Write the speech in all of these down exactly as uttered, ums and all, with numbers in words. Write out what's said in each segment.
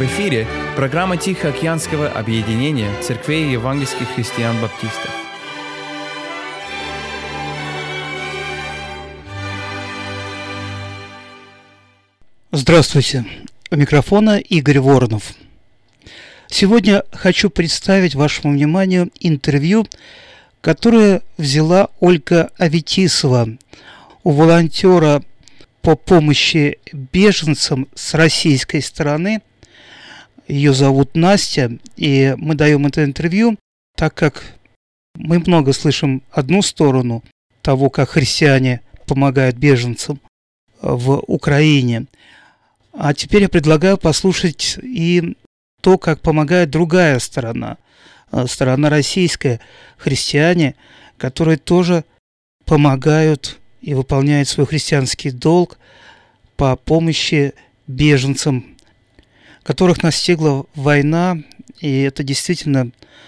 В эфире программа Тихоокеанского объединения церквей евангельских христиан-баптистов. Здравствуйте, у микрофона Игорь Воронов. Сегодня хочу представить вашему вниманию интервью, которое взяла Ольга Аветисова у волонтера по помощи беженцам с российской стороны. Ее зовут Настя, и мы даем это интервью, так как мы много слышим одну сторону того, как христиане помогают беженцам в Украине. А теперь я предлагаю послушать и то, как помогает другая сторона, сторона российская, христиане, которые тоже помогают и выполняют свой христианский долг по помощи беженцам, которых настигла война, и это действительно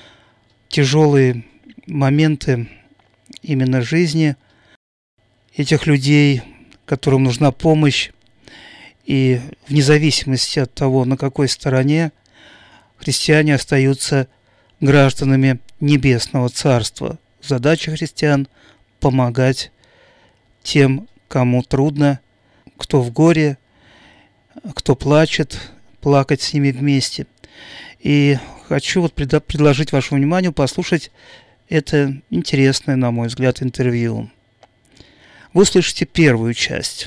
тяжелые моменты именно жизни этих людей, которым нужна помощь. И вне зависимости от того, на какой стороне, христиане остаются гражданами Небесного Царства. Задача христиан – помогать тем, кому трудно, кто в горе, кто плачет, плакать с ними вместе. И хочу вот пред- предложить вашему вниманию послушать это интересное, на мой взгляд, интервью. Вы услышите первую часть.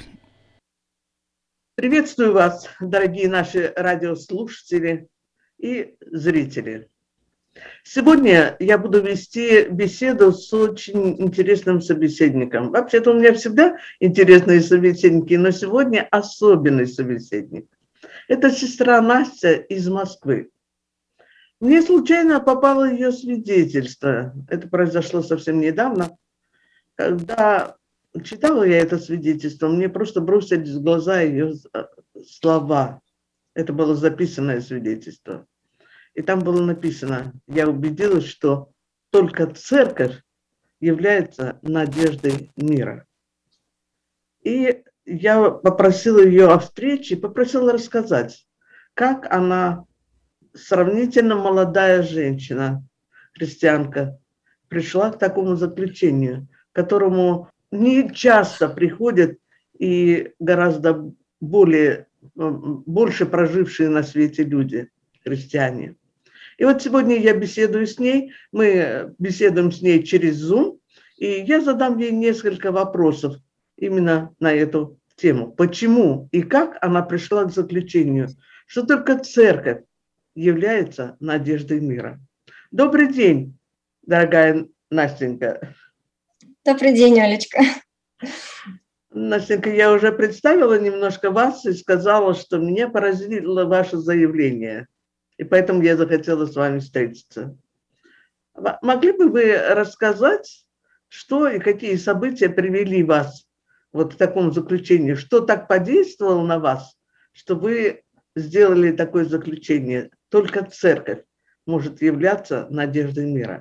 Приветствую вас, дорогие наши радиослушатели и зрители. Сегодня я буду вести беседу с очень интересным собеседником. Вообще-то у меня всегда интересные собеседники, но сегодня особенный собеседник. Это сестра Настя из Москвы. Мне случайно попало ее свидетельство. Это произошло совсем недавно, когда читала я это свидетельство, мне просто бросились в глаза ее слова. Это было записанное свидетельство. И там было написано: я убедилась, что только церковь является надеждой мира. И я попросила ее о встрече, попросила рассказать, как она, сравнительно молодая женщина, христианка, пришла к такому заключению, к которому не часто приходят и гораздо более, больше прожившие на свете люди, христиане. И вот сегодня я беседую с ней, мы беседуем с ней через Zoom, и я задам ей несколько вопросов именно на эту тему. Почему и как она пришла к заключению, что только церковь является надеждой мира. Добрый день, дорогая Настенька. Добрый день, Олечка. Настенька, я уже представила немножко вас и сказала, что меня поразило ваше заявление, и поэтому я захотела с вами встретиться. Могли бы вы рассказать, что и какие события привели вас вот к такому заключению? Что так подействовало на вас, что вы сделали такое заключение? Только церковь может являться надеждой мира.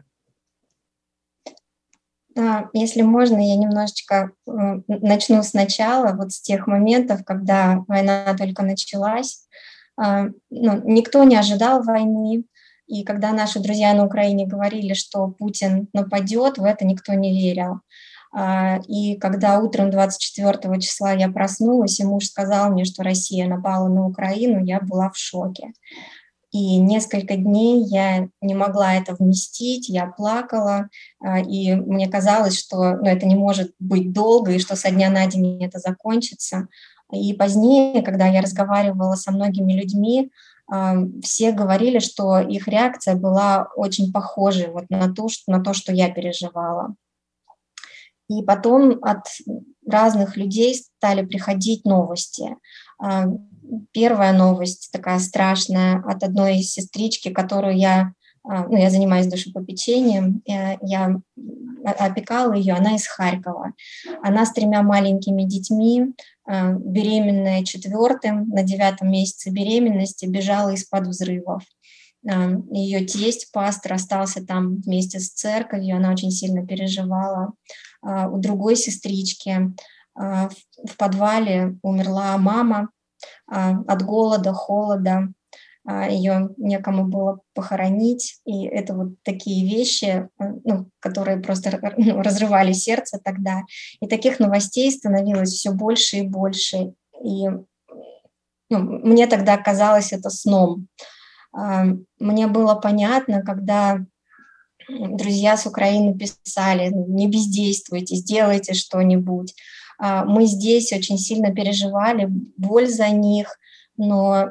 Если можно, я немножечко начну сначала, вот с тех моментов, когда война только началась. Ну, никто не ожидал войны, и когда наши друзья на Украине говорили, что Путин нападет, в это никто не верил. И когда утром двадцать четвёртого числа я проснулась, и муж сказал мне, что Россия напала на Украину, я была в шоке. И несколько дней я не могла это вместить, я плакала, и мне казалось, что ну, это не может быть долго, и что со дня на день это закончится. И позднее, когда я разговаривала со многими людьми, все говорили, что их реакция была очень похожей вот на то, что, на то, что я переживала. И потом от разных людей стали приходить новости. Первая новость такая страшная от одной сестрички, которую я, ну, я занимаюсь душепопечением, я опекала ее, она из Харькова. Она с тремя маленькими детьми, беременная четвертым, на девятом месяце беременности, бежала из-под взрывов. Ее тесть, пастор, остался там вместе с церковью, она очень сильно переживала. У другой сестрички в подвале умерла мама от голода, холода. ее некому было похоронить, и это вот такие вещи, ну, которые просто ну, разрывали сердце тогда. И таких новостей становилось все больше и больше. И ну, мне тогда казалось это сном. Мне было понятно, когда друзья с Украины писали: не бездействуйте, сделайте что-нибудь. Мы здесь очень сильно переживали боль за них, но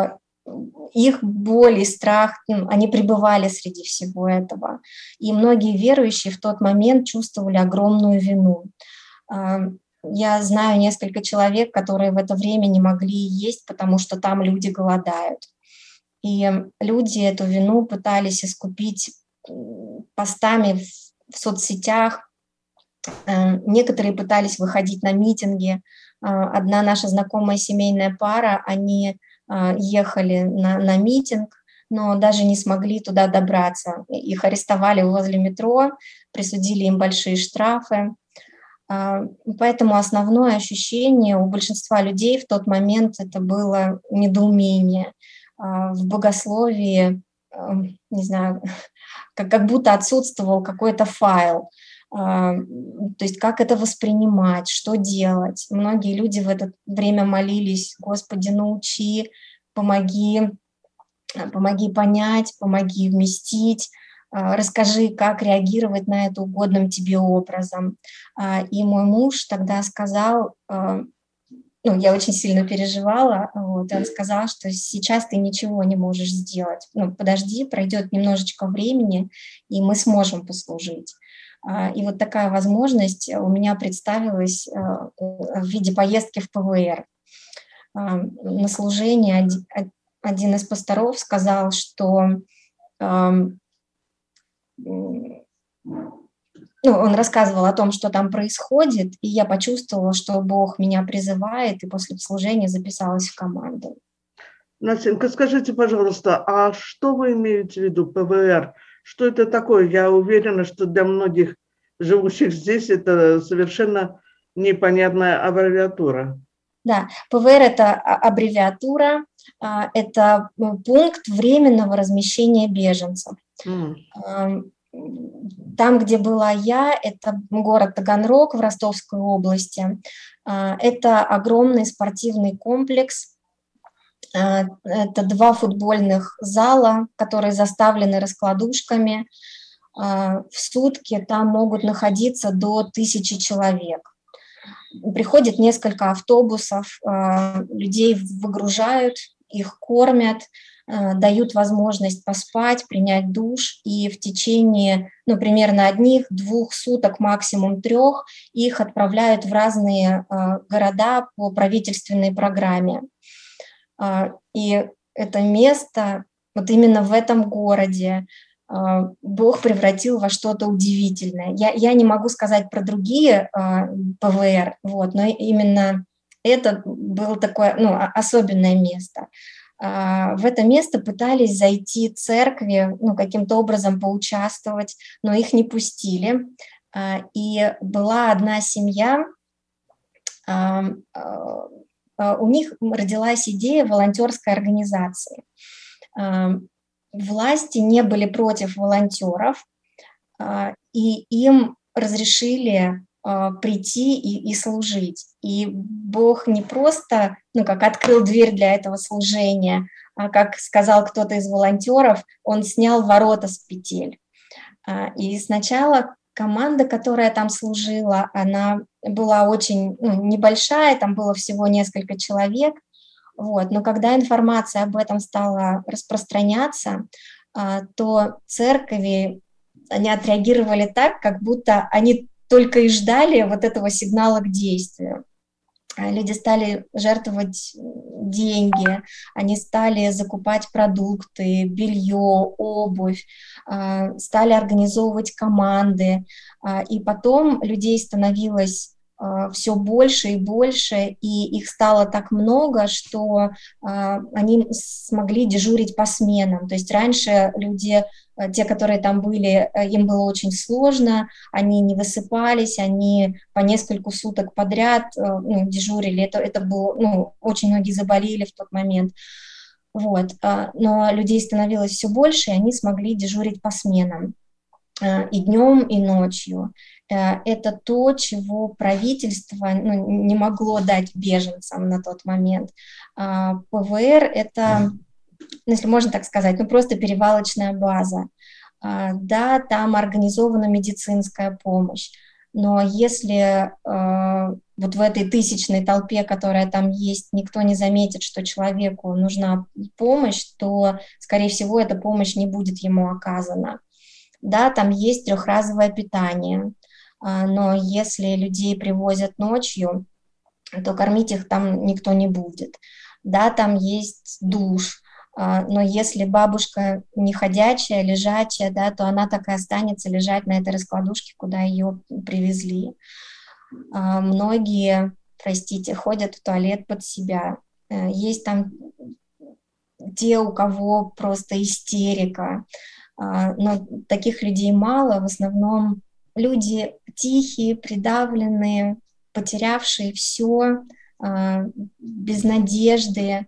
их боль и страх, они пребывали среди всего этого. И многие верующие в тот момент чувствовали огромную вину. Я знаю несколько человек, которые в это время не могли есть, потому что там люди голодают. И люди эту вину пытались искупить постами в соцсетях. Некоторые пытались выходить на митинги. Одна наша знакомая семейная пара, они ехали на, на митинг, но даже не смогли туда добраться. Их арестовали возле метро, присудили им большие штрафы. Поэтому основное ощущение у большинства людей в тот момент это было недоумение. В богословии, не знаю, как, как будто отсутствовал какой-то файл. То есть как это воспринимать, что делать. Многие люди в это время молились: Господи, научи, помоги, помоги понять, помоги вместить, расскажи, как реагировать на это угодным тебе образом. И мой муж тогда сказал, ну, я очень сильно переживала, вот, и он сказал, что сейчас ты ничего не можешь сделать. Ну, подожди, пройдет немножечко времени, и мы сможем послужить. И вот такая возможность у меня представилась в виде поездки в ПВР. На служении один из пасторов сказал, что ну, он рассказывал о том, что там происходит, и я почувствовала, что Бог меня призывает, и после служения записалась в команду. Настенька, скажите, пожалуйста, а что вы имеете в виду ПВР? Что это такое? Я уверена, что для многих живущих здесь это совершенно непонятная аббревиатура. Да, ПВР – это аббревиатура, это пункт временного размещения беженцев. Mm. Там, где была я, это город Таганрог в Ростовской области. Это огромный спортивный комплекс. Это два футбольных зала, которые заставлены раскладушками. В сутки там могут находиться до тысячи человек. Приходит несколько автобусов, людей выгружают, их кормят, дают возможность поспать, принять душ, и в течение, ну, примерно одних-двух суток, максимум трех, их отправляют в разные города по правительственной программе. И это место, вот именно в этом городе, Бог превратил во что-то удивительное. Я, я не могу сказать про другие ПВР, вот, но именно это было такое, ну, особенное место. В это место пытались зайти церкви, ну, каким-то образом поучаствовать, но их не пустили. И была одна семья, у них родилась идея волонтерской организации. Власти не были против волонтеров, и им разрешили прийти и, и служить. И Бог не просто, ну, как открыл дверь для этого служения, а как сказал кто-то из волонтеров, он снял ворота с петель. И сначала команда, которая там служила, она была очень, ну, небольшая, там было всего несколько человек. Вот. Но когда информация об этом стала распространяться, то церкви, они отреагировали так, как будто они только и ждали вот этого сигнала к действию. Люди стали жертвовать деньги, они стали закупать продукты, белье, обувь, стали организовывать команды, и потом людей становилось все больше и больше, и их стало так много, что они смогли дежурить по сменам. То есть раньше люди, те, которые там были, им было очень сложно, они не высыпались, они по нескольку суток подряд, ну, дежурили. Это, это было, ну, очень многие заболели в тот момент. Вот. Но людей становилось все больше, и они смогли дежурить по сменам и днем, и ночью. Это то, чего правительство ну, не могло дать беженцам на тот момент. ПВР – это, если можно так сказать, ну просто перевалочная база. Да, там организована медицинская помощь, но если э, вот в этой тысячной толпе, которая там есть, никто не заметит, что человеку нужна помощь, то, скорее всего, эта помощь не будет ему оказана. Да, там есть трехразовое питание, э, но если людей привозят ночью, то кормить их там никто не будет. Да, там есть душ, но если бабушка не ходячая, лежачая, да, то она так и останется лежать на этой раскладушке, куда ее привезли. Многие, простите, ходят в туалет под себя. Есть там те, у кого просто истерика, но таких людей мало, в основном люди тихие, придавленные, потерявшие все, без надежды.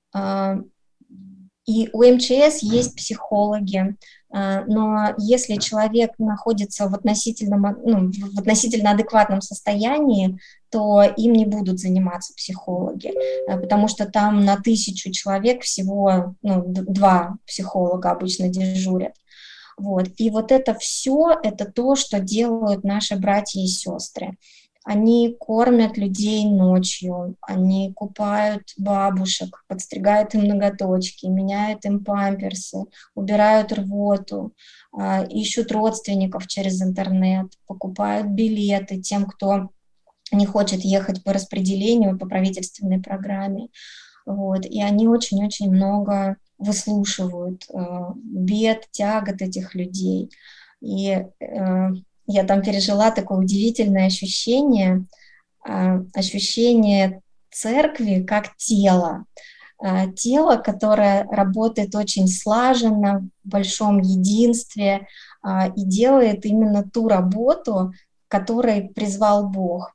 И у эм че эс есть психологи, но если человек находится в относительном, ну, в относительно адекватном состоянии, то им не будут заниматься психологи, потому что там на тысячу человек всего ну, два психолога обычно дежурят. Вот. И вот это все, это то, что делают наши братья и сестры. Они кормят людей ночью, они купают бабушек, подстригают им ноготочки, меняют им памперсы, убирают рвоту, ищут родственников через интернет, покупают билеты тем, кто не хочет ехать по распределению, по правительственной программе. Вот. И они очень-очень много выслушивают бед, тягот этих людей. И я там пережила такое удивительное ощущение, ощущение церкви как тела. Тело, которое работает очень слаженно, в большом единстве и делает именно ту работу, к которой призвал Бог.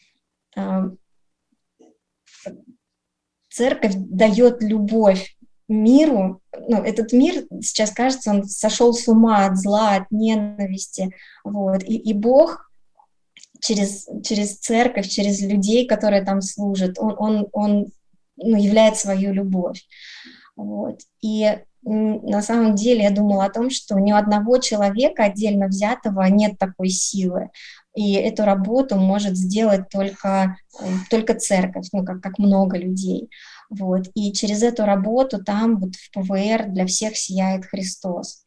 Церковь дает любовь миру. Ну, этот мир, сейчас кажется, он сошел с ума от зла, от ненависти. Вот. И, и Бог через, через церковь, через людей, которые там служат, он, он, он ну, являет свою любовь. Вот. И на самом деле я думала о том, что ни у одного человека отдельно взятого нет такой силы. И эту работу может сделать только, только церковь, ну, как, как много людей. Вот. И через эту работу там вот в ПВР для всех сияет Христос.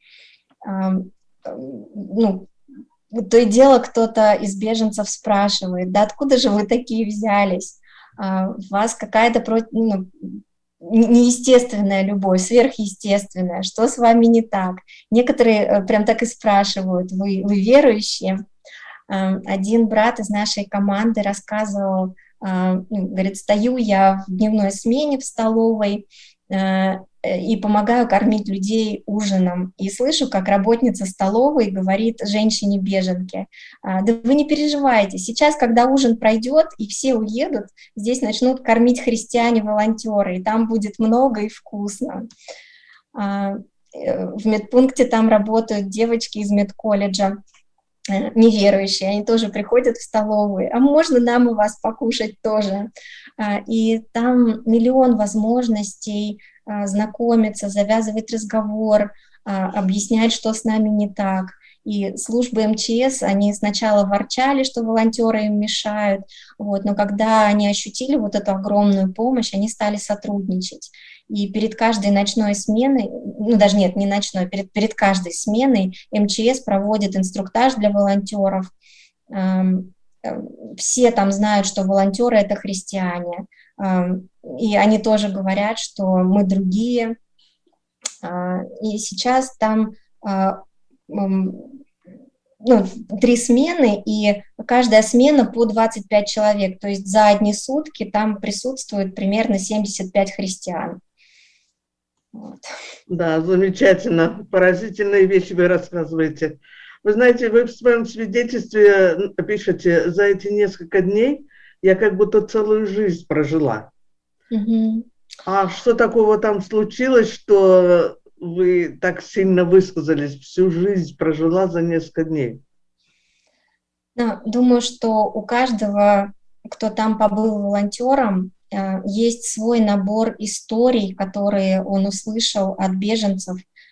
Ну, то и дело кто-то из беженцев спрашивает, да откуда же вы такие взялись? У вас какая-то ну, неестественная любовь, сверхъестественная, что с вами не так? Некоторые прям так и спрашивают, вы, вы верующие? Один брат из нашей команды рассказывал, говорит, стою я в дневной смене в столовой и помогаю кормить людей ужином. И слышу, как работница столовой говорит женщине-беженке: да вы не переживайте, сейчас, когда ужин пройдет и все уедут, здесь начнут кормить христиане-волонтеры, и там будет много и вкусно. В медпункте там работают девочки из медколледжа, неверующие, они тоже приходят в столовую, а можно нам у вас покушать тоже? И там миллион возможностей знакомиться, завязывать разговор, объяснять, что с нами не так. И службы эм че эс, они сначала ворчали, что волонтеры им мешают, вот, но когда они ощутили вот эту огромную помощь, они стали сотрудничать. И перед каждой ночной сменой, ну даже нет, не ночной, перед, перед каждой сменой эм че эс проводит инструктаж для волонтеров. Все там знают, что волонтеры — это христиане. И они тоже говорят, что мы другие. И сейчас там ну, три смены, и каждая смена по двадцать пять человек. То есть за одни сутки там присутствует примерно семьдесят пять христиан. Вот. Да, замечательно. Поразительные вещи вы рассказываете. Вы знаете, вы в своем свидетельстве пишете: за эти несколько дней я как будто целую жизнь прожила. Угу. А что такого там случилось, что вы так сильно высказались? Всю жизнь прожила за несколько дней. Ну, думаю, что у каждого, кто там побыл волонтером, есть свой набор историй, которые он услышал от беженцев.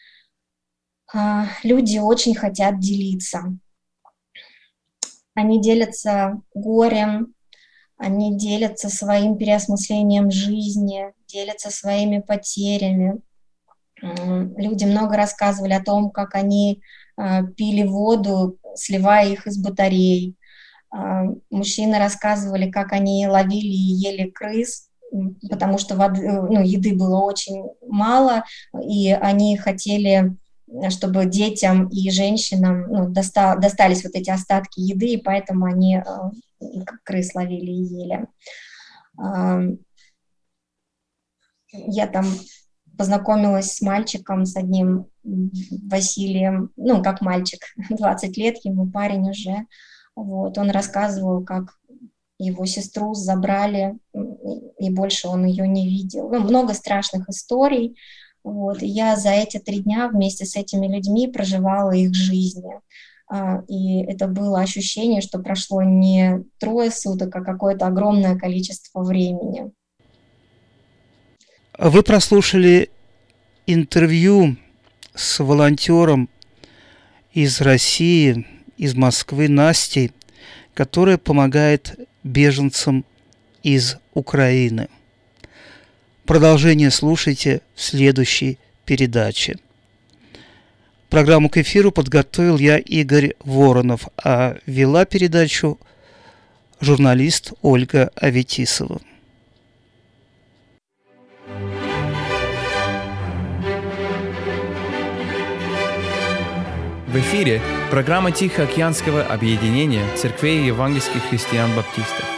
Люди очень хотят делиться. Они делятся горем, они делятся своим переосмыслением жизни, делятся своими потерями. Люди много рассказывали о том, как они пили воду, сливая их из батарей. Мужчины рассказывали, как они ловили и ели крыс, потому что воды, ну, еды было очень мало, и они хотели, чтобы детям и женщинам, ну, доста, достались вот эти остатки еды, и поэтому они крыс ловили и ели. Я там познакомилась с мальчиком, с одним Василием, ну, как мальчик, двадцать лет, ему парень уже. Вот, он рассказывал, как его сестру забрали, и больше он ее не видел. Ну, много страшных историй. Вот, и я за эти три дня вместе с этими людьми проживала их жизни. И это было ощущение, что прошло не трое суток, а какое-то огромное количество времени. Вы прослушали интервью с волонтером из России, из Москвы, Настей, которая помогает беженцам из Украины. Продолжение слушайте в следующей передаче. Программу к эфиру подготовил я, Игорь Воронов, а вела передачу журналист Ольга Аветисова. В эфире программа Тихоокеанского объединения церквей евангельских христиан-баптистов.